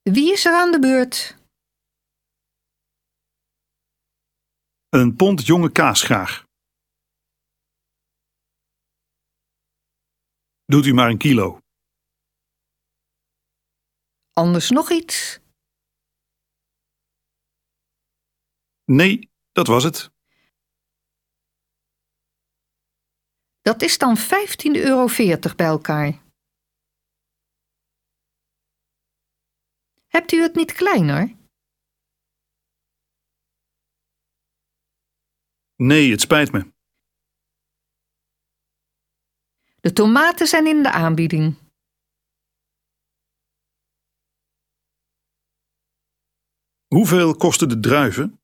Wie is er aan de beurt? Een pond jonge kaas graag. Doet u maar een kilo. Anders nog iets? Nee, dat was het. Dat is dan €15,40 bij elkaar. Hebt u het niet kleiner? Nee, het spijt me. De tomaten zijn in de aanbieding. Hoeveel kosten de druiven?